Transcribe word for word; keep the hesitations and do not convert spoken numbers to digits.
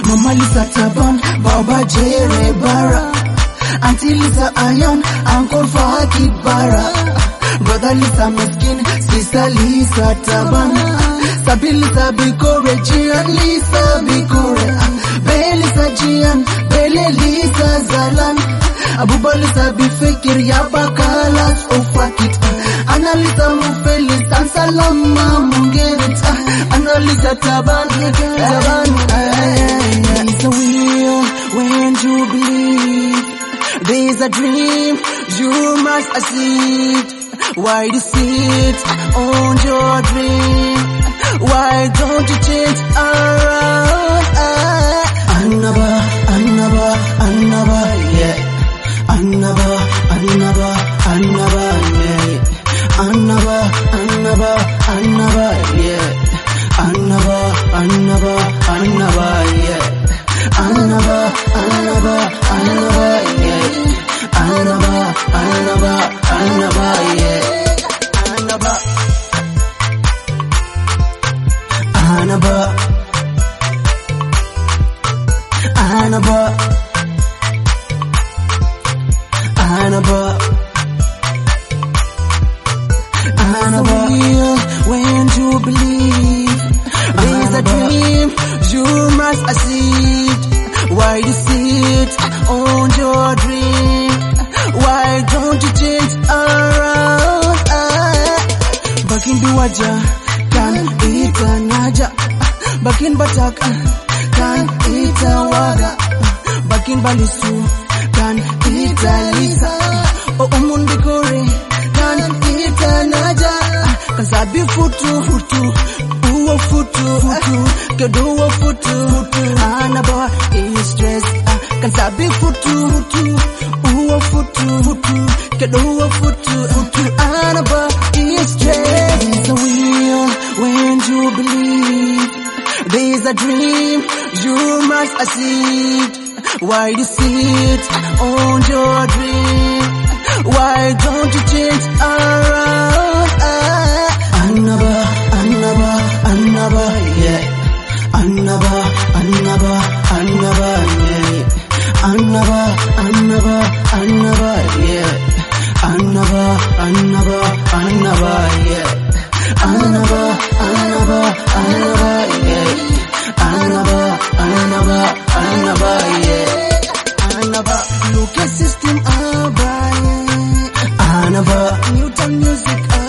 Mama Lisa Taban, Baba Jere Bara, Auntie Lisa Ayan, Uncle Faki Bara, Brother Lisa Meskin, Sister Lisa Taban, Sabi Lisa Bikore, Gian Lisa Bikore, Bele Lisa Gian, Bele Lisa Zalan, Abuba Lisa Bifekir, Yabakalas, Ofakit, Ana Lisa Mufelis, and Salama Mungerit, Ana Lisa Taban, Taban, it's a wheel when you believe there's a dream you must achieve. Why do sit on your dream? Why don't you change around? Annaba, Annaba, Annaba, yeah. Annaba, Annaba, Annaba, yeah. Annaba, Annaba, Annaba, yeah. Annaba, Annaba, Annaba, yeah. Annaba, Annaba, Annaba, yeah. Annaba, Annaba, Annaba, yeah. Annaba, Annaba, Annaba, Annaba, Annaba. When you believe there's a dream you must achieve. Why you sit on your dream? Why don't you change around? Bakin Duwaja kan ita naja, Bakin Batak kan ita waga, Bakin Balisu kan ita Lisa, O Umundi Kore kan ita naja, Kasabi futu futu, uwa futu futu, keduwa futu futu, Annaba is stressed, Kasabi futu futu, uwa futu futu, keduwa futu futu, Annaba is stressed. There's a wheel when you believe there's a dream you must achieve. Why do you sit on your dream? Why don't you change around? Annaba, Annaba, Annaba, yeah. Annaba, Annaba, Annaba, yeah. Annaba, Annaba, Annaba, yeah. Annaba, Annaba, Annaba, yeah. Annaba, Annaba, Annaba, yeah. Annaba, Annaba, Annaba, yeah. Annaba, look at system, Abba, yeah. Annaba, Newton music,